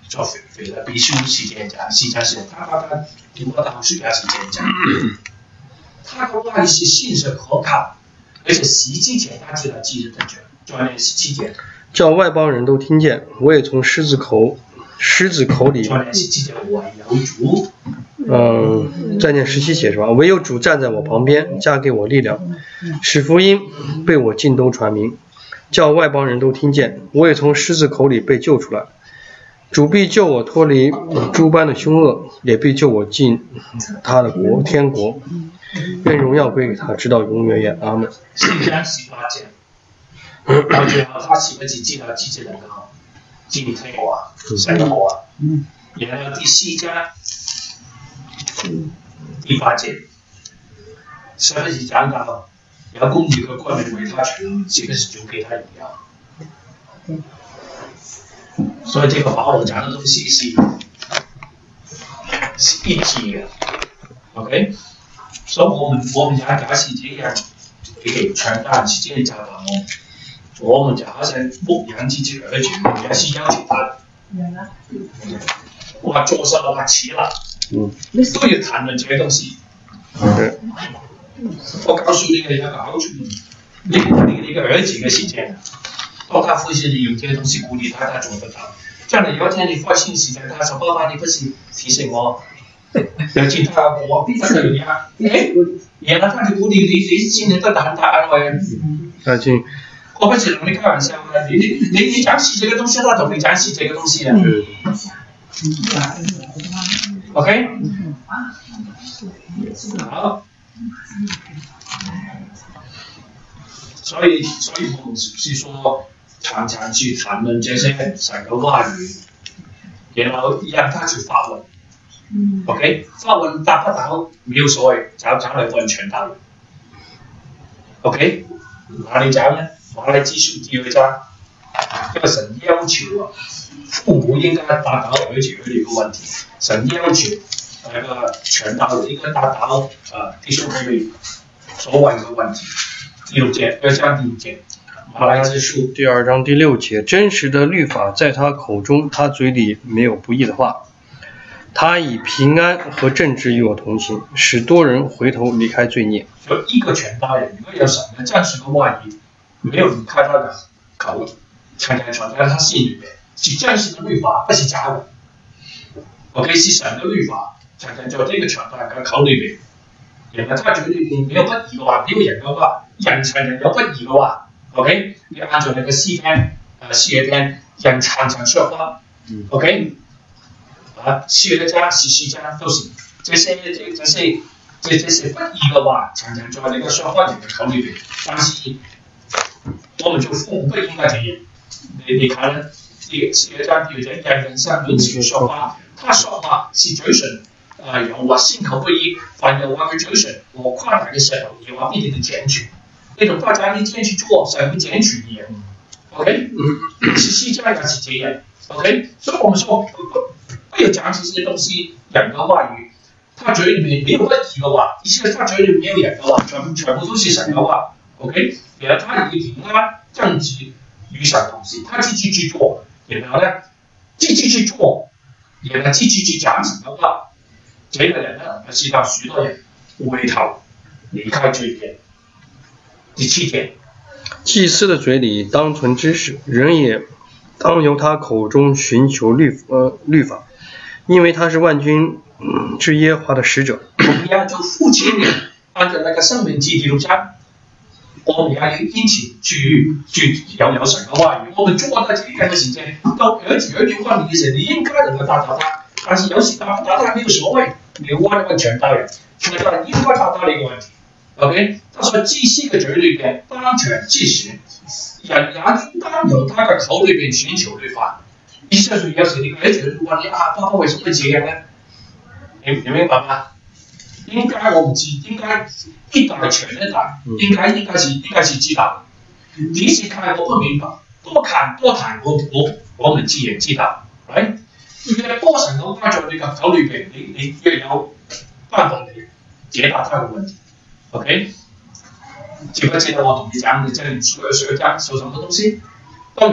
就为了必须时间讲，时间是他听不到时间时间讲，他的话语是信实可靠，而且实际简单知道记得的专业是期间。 叫外邦人都听见，我也从狮子口里。 专业是期间我有主。 再念17节是吧？唯有主站在我旁边，加给我力量，使福音被我尽都传明，叫外邦人都听见，我也从狮子口里被救出来。主必救我脱离诸般的凶恶，也必救我进他的国天国。愿荣耀归给他，直到永远。阿门。 是这样18节，到最后他是不是记到几节能够进天国、神的国？然后第4章第8节，是不是讲到要公义和冠冕为他权，是不是就给他荣耀？所以这个保罗讲的东西是一体的 ，OK？ 所以我们家是这样给传达是这样教导我们就好像牧羊自己儿子，也是要求他，我做什么他吃了，都要谈论这些东西。我告诉你个一个好处，你个儿子的时间，当他父亲用这些东西鼓励他，他做不到。将来有一天你发现时间，他说：“爸爸，你不是提醒我，要见他我必须怎样？”原来他就鼓励你今年都谈他安慰。我不是同你开玩笑的，你讲是这个东西，他同你讲是这个东西啊。OK， 好。所以我们是说，常常去谈论这些神的话语，然后让他去发问。OK， 发问答不到没有所谓，找来问全道人。OK， 哪里讲呢？马来基书第2章，这个神要求啊，父母应该答答儿子的一个问题。神要求那个全道人应该答答弟兄姊妹所问的问题。第6节，2章第5节，马来基书第2章第6节，真实的律法在他口中，他嘴里没有不义的话。他以平安和正直与我同行，使多人回头离开罪孽。 就一个全道人，如果有神的真实的话语，没有离开他的口，常常传在他心里面，是真实的律法，不是假的。OK， 是神的律法，常常在这个传在他口里面。然后他嘴里面没有不义的話，沒有人嘅話，人常常有不義嘅話。OK， 你按照那個詩篇詩篇，人常常說話。OK， 詩章、詩章都是這些不義嘅話，常常在那個說話人嘅口裏面。但是我們做父母不應該這樣。你看呢？詩章第2節，人上論詞說話，他說話是嘴唇。有話心口不一，凡有話嘅嘴唇和誇大嘅舌頭，有話必定剪除。呢種大家一天去做，神會剪除你。OK， 是詩章也是這樣。OK， 所以我們說不要講這些東西，人嘅話語，他嘴裏面沒有不義嘅話，而且他嘴裏面沒有人嘅話，全部都是神嘅話。OK， 然後他以平安正直與神同行，他積極去做，然後呢積極去做，然後積極去講神嘅話。這個人呢，是讓許多人回頭離開罪孽。第7節， 祭司的嘴里當存知識，人也當由他口中尋求律法，因為他是萬軍之耶和華的使者。 我們要做父親的，按照那個申命記第6章，我們要殷勤去有神的話語。我們做到這樣的事情，到兒子兒女方面的時候，你應該能夠達到他。但是有時答不答他沒有所謂，你問全道人，全道人應該答答你個問題。OK， 他說祭司嘅嘴裏邊當存知識，人也應當由他嘅口裏邊尋求律法。意思係有時你兒子問你爸爸為什麼這樣呢？你明白嗎？應該我們應該一代傳一代，應該是知道。只是看我不明白，多看多談，我們自然知道。right？越多神嘅話在你嘅口裏邊，你越有辦法嚟解答他嘅問題。OK， 記不記得我同你講，你這裡2章說什麼東西？當人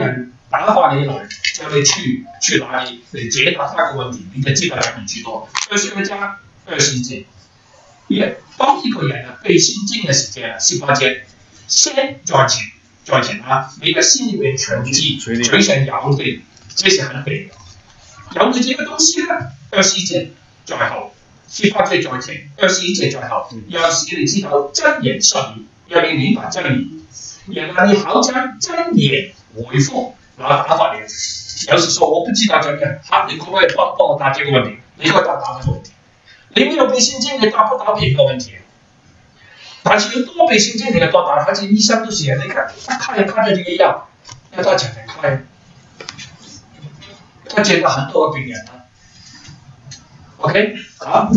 打发你来，叫你去哪里来解答他的问题，你就知道讲句多。22章20节，当一个人被新进的时间18节，先赚钱啊！你的心里面全记嘴上有的，这是很对的。有的这个东西呢，21节最後，18節在前，21節最後，有時你知道真言實語，讓你明白真言，然後你好將真言回覆，然後打發你。有時說我不知道真言，你可不可以幫我答這個問題？你可以答這個問題。你沒有被聖經，你答不到別個問題。但是要多被聖經，你嘅多答，好似醫生都是，你看開咗這個藥，要他常常開，他見到很多個病人啊。OK， 好，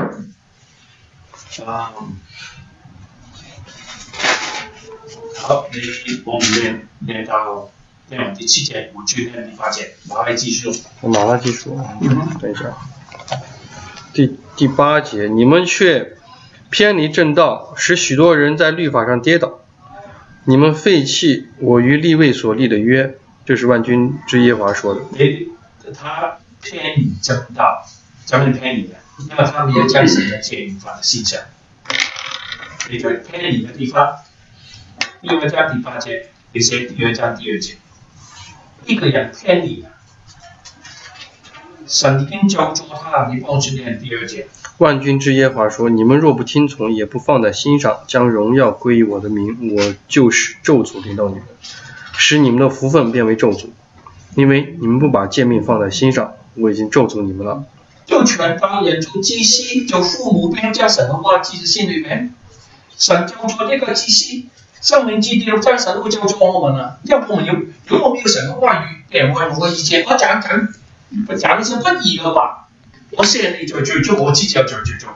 好，我們念到第7節，我去念第8節，馬來基數。 馬來基數，等一下，第8節，你們卻偏離正道，使許多人在律法上跌倒。你們廢棄我與利未所立的約，這是萬軍之耶和華說的。 他偏離正道。怎麼偏離的？因為他們要將神的誡命放在心上。你在偏離的地方，第2章第8節，你寫第2章第2節，一個人偏離了，神已經救助他，你幫助念第2節。 萬軍之耶和華說：你們若不聽從，也不放在心上，將榮耀歸於我的名，我就使咒詛臨到你們，使你們的福分變為咒詛，因為你們不把誡命放在心上，我已經咒詛你們了。 就傳道人做祭司，就父母不要將神的話記在心裏面。神救助這個祭司，生命之第6章神會救助我們啊！要不我們如果沒有神的話語，別人會意見，我講的是不義的話，我陷你在罪中，我自己要在罪中。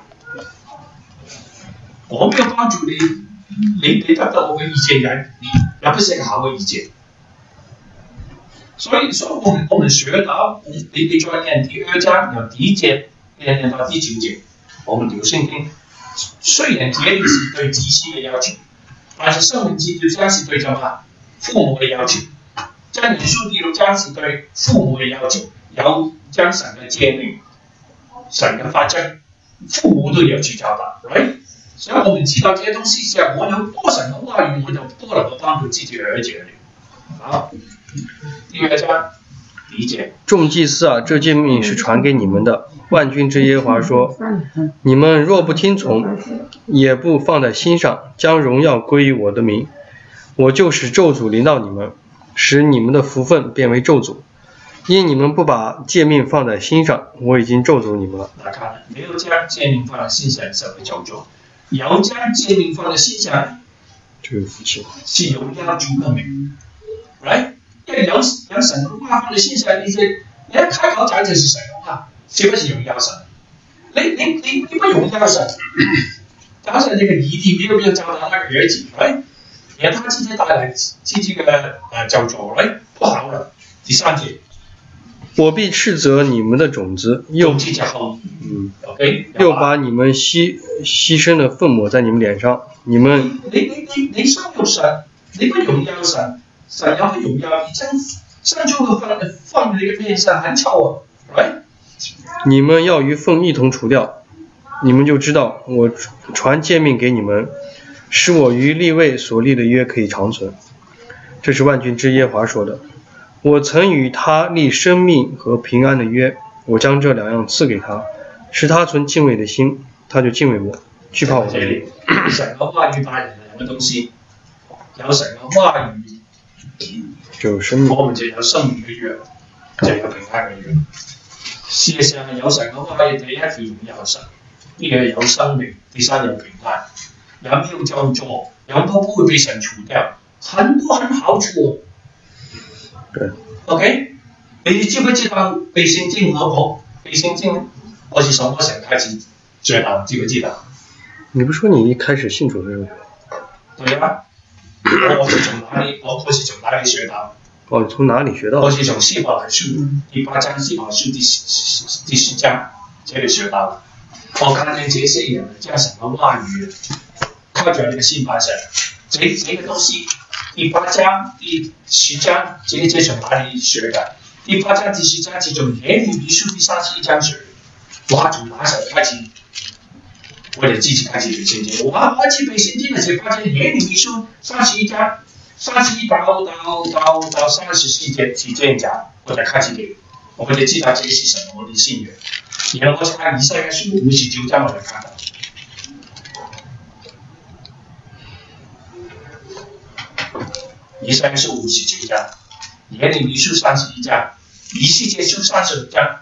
我沒有幫助你得到我的意見，也不是一個好的意見。所以我們學到，你再念第2章，由第1節念到第9節，我們留心聽。雖然這裡是對祭司的要求，但是聖靈第6章是對什麼？父母的要求。箴言書第6章是對父母的要求，要將神的誡命、神的法則，父母都要去教導 ，right？ 所以我們知道這些東西，只要我有多神的話語，我就多能夠幫助自己的兒女。好。第2章第1節， 眾祭司啊，這誡命是傳給你們的。萬軍之耶和華說：你們若不聽從，也不放在心上，將榮耀歸於我的名，我就使咒詛臨到你們，使你們的福分變為咒詛，因你們不把誡命放在心上，我已經咒詛你們了。 大家看，沒有將誡命放在心上是會咒詛，有將誡命放在心上， 這個福氣是有要求的名 ，right？因為有神的話放在心上，你一開口講就是神的話，是不是榮耀神？你不榮耀神，加上這個疑點，你有沒有教導他的兒子？right？然後他自己帶來自己的咒詛 ，right？不好了。第3節， 我必斥責你們的種子，又把你們犧牲的糞抹在你們臉上，你們你羞辱神，你不榮耀神。神有個榮耀，你將生出個放在你嘅面上，很臭啊 ，right？ 你們要與糞一同除掉，你們就知道我傳誡命給你們，使我與利未所立的約可以長存。這是萬軍之耶和華說的。我曾與他立生命和平安的約，我將這兩樣賜給他，使他存敬畏的心，他就敬畏我，懼怕我的名。 神嘅話語帶嚟兩個東西，有神嘅話語。 就生命， 我們就有生命嘅約，就有平安嘅約。事實上有神嘅話語，第一條榮耀神，第二有生命，第三有平安。有沒有救助？有都不會被神除掉，很多很好處。 對 ，OK， 你知不知道背聖經好？背聖經我是從什麼開始學到？知不知道？ 你不說你一開始信主的時候？ 對啊。我是從哪裡學到？ 哦，從哪裡學到？ 我是從希伯來書第8章，希伯來書第10章這裡學到的。我看見這些人將神的話語靠在你的心板上，這個東西第8章、第10章，这些从哪里学的？第8章、第10章是从耶利米书第31章学的。我从哪时候开始？我得自己开始背圣经。我去背圣经的时候，发现耶利米书31章31到34节是这样讲，我才开始背，我才知道这是什么的信仰。然后我是看以赛亚书59章，我才看到。以赛亚书59章，耶利米书31章，以西结书32章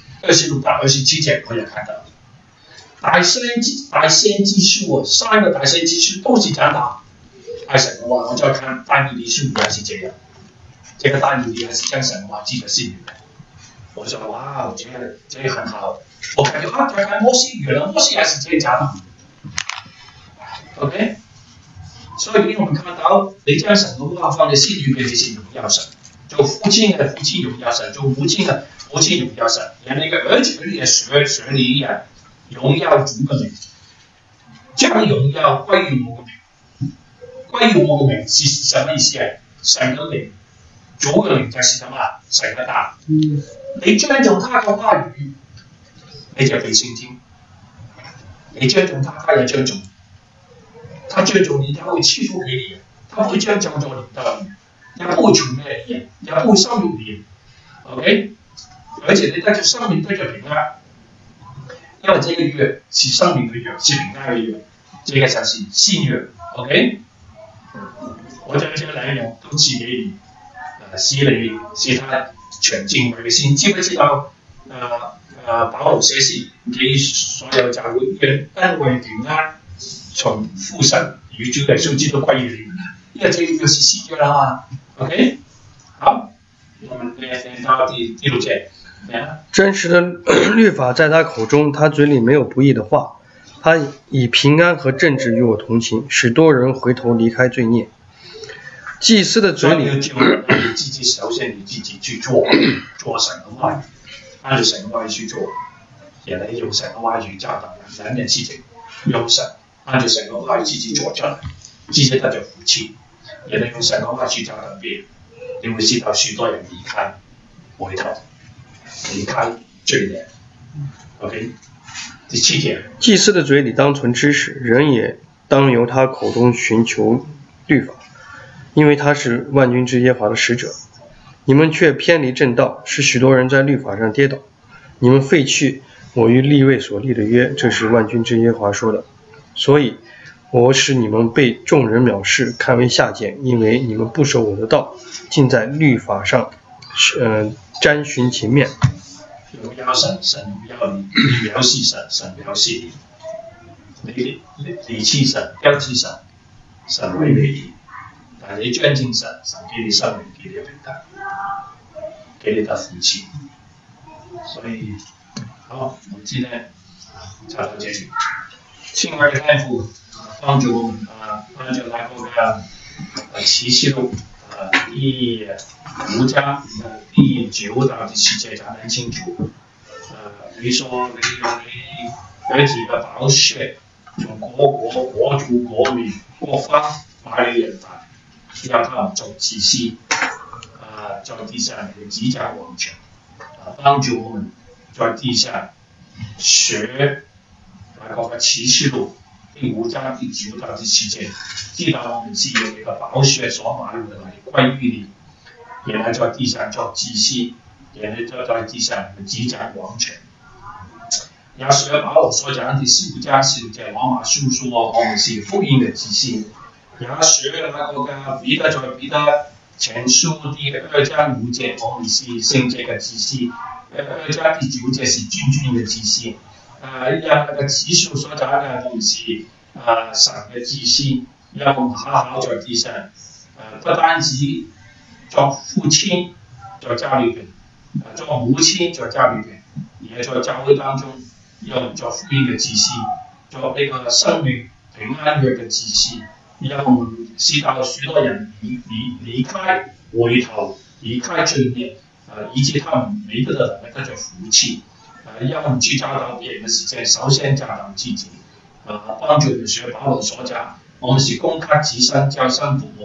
26到27节，我也看到。大先知书，3个大先知书都是讲到爱神的话。我再看但以理书也是这样，这个但以理还是讲神话记的信仰。我说哇，这很好。我感觉再看摩西，原来摩西也是这样讲的。OK。所以我们看到，你将神的话放在心里面，就是荣耀神；做父亲的父亲荣耀神，做母亲的母亲荣耀神。连那个儿子也学你一样，荣耀主的名，将荣耀归于我的名。归于我的名是什么意思啊？神的名，主的名就是什么？神的大。你尊重他的话语，你就被圣经；你尊重他，他也尊重。他尊重你，他会赐福给你，他会将教导你的，也不会除灭你，也不会羞辱你。OK， 而且你带着生命，带着平安，因为这个月是生命的月，是平安的月，这个就是新月。OK， 我将这2样都赐给你，是他全敬畏的心。知不知道？保罗写信给所有教会，愿恩惠平安。从父神与主耶稣基督归于你，因为这个就是新约了嘛。OK， 好，我们念到第6节。 真实的律法在他口中，他嘴里没有不义的话，他以平安和正直与我同行，使多人回头离开罪孽。祭司的嘴里， 你自己首先你自己去做神的话语，按照神的话语去做，也能用神的话语教导人的事情，用神。按照神的话自己做出来，自己得着福气，也能用神的话去教导别人。你会知道许多人离开回头，离开罪孽。OK， 第7节， 祭司的嘴里当存知识，人也当由他口中寻求律法，因为他是万军之耶和华的使者。你们却偏离正道，使许多人在律法上跌倒。你们废去我与利未所立的约，这是万军之耶和华说的。所以我使你们被众人藐视，看为下贱，因为你们不守我的道，竟在律法上沾寻情面。 荣耀神，神荣耀你；你藐视神，神藐视你；你离弃神，丢弃神，神会离你。但你尊敬神，神给你生命，给你平安，给你的福气。所以，好，我们今天就到这里。亲爱的天父，帮助我们按照那个启示录第5章第9到第10节讲得很清楚。你说你用你儿子的宝血，从各国、国族、国民、各方买了人来，让他们做祭司，在地上的执掌王权，帮助我们在地上学。那个启示录第5章第9到第10节，知道我们是用一个宝血所买入的来归于你，也能在地上做祭司，也能在地上执掌王权。也学保罗所讲第15章16节，罗马书说我们是福音的祭司。也学那个彼得在彼得前书第2章5节，我们是圣洁的祭司。2章第9节是君君的祭司。让那个启示所讲的我们是神的祭司，让我们好好在地上，不单止做父亲在家里边，做母亲在家里边，也在教会当中让我们做福音的祭司，做那个生命平安的祭司，让我们使到许多人离开回头，离开罪孽，以致他们每个人得着福气。让我们去教导别人的时间，首先教导自己。帮助我们学保罗所讲，我们是攻克己身，叫身不活，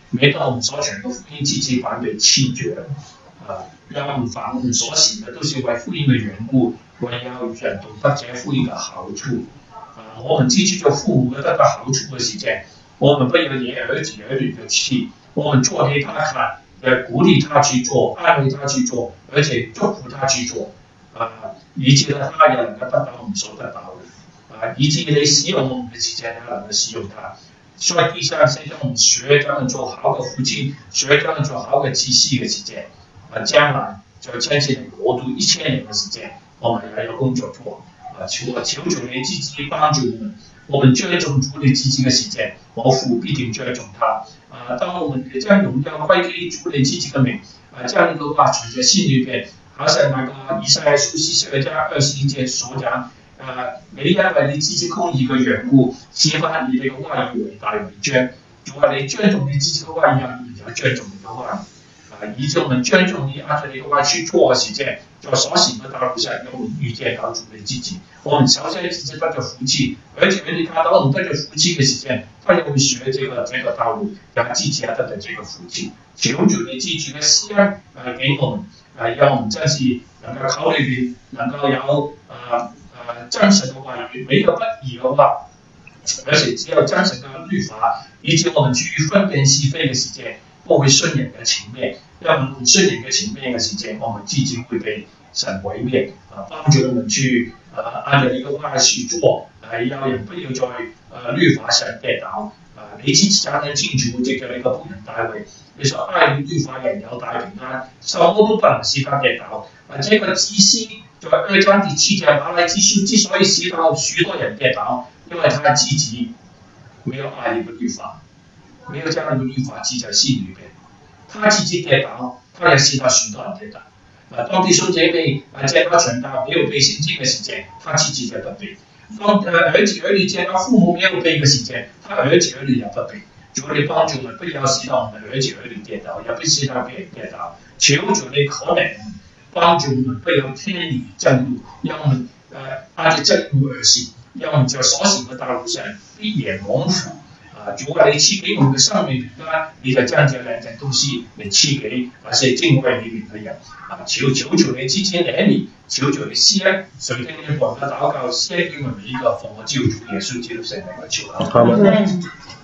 免得我们所传的福音自己反被弃绝让我们凡我们所行的都是为福音的缘故，为要人懂得这福音的好处我们自己做父母的得到好处的时间，我们不要以儿子儿女的气，我们做给他看，鼓励他去做，安慰他去做，而且祝福他去做以至呢他也能够得到我们所得到的以至你使用我们的时间，他能够使用它。所以第三，先让我们学怎么做好的父亲，学怎么做好的祭司的时间将来就将近国度1000年的时间，我们还有工作做求主你自己帮助我们尊重主你自己的时间，我父必定尊重他当我们将荣耀归给主你自己的名将那个话存在心里边，好像那个以赛亚书42章21节所讲你因为你自己公義嘅緣故，使翻你哋嘅話語為大為彰。如果你尊重你自己嘅話語，你就尊重你嘅話語以致我們尊重你，按照你嘅話去做嘅時間，在所行嘅道路上，我們遇見到主你自己。我們首先自己得咗福氣，而且你看到我們得咗福氣嘅時間，他又會學這個道路，讓自己也得到這個福氣。求主你自己嘅施恩給我們讓我們真是能夠考慮你，能夠有真實嘅話語，沒有不義嘅話，而且只有真實嘅律法，以致我們去分辨是非嘅時間，不會順人嘅情面。因為我們順人嘅情面嘅時間，我們自己會被神毀滅幫助我們去按照一個話去做要人不要在律法上跌倒你自己才能清楚這個一個僕人大衛，你說愛律法人有大平安，什麼都不能使他跌倒這個祭司在2章第7節馬拉基書之所以使到許多人跌倒，因為他自己沒有愛一個律法，沒有將那個律法記在心裏邊，他自己跌倒，他也使到許多人跌倒當弟兄姐妹見到傳道沒有背聖經嘅時間，他自己就不背；當兒子兒女見到父母沒有背嘅時間，他兒子兒女也不背。主你幫助我們，不要使到我們兒子兒女跌倒，也不使到別人跌倒。求主你可能幫助我們，不要偏離正路，讓我們按照正路而行，讓我們在所行的道路上必然蒙福主你賜給我們的生命平安，你就將這兩件東西你賜給那些敬畏你名的人求主你自己憐憫，求主你施恩，垂聽你我們的禱告，施恩給我們一個奉我救主耶穌基督聖名而求。 好嗎？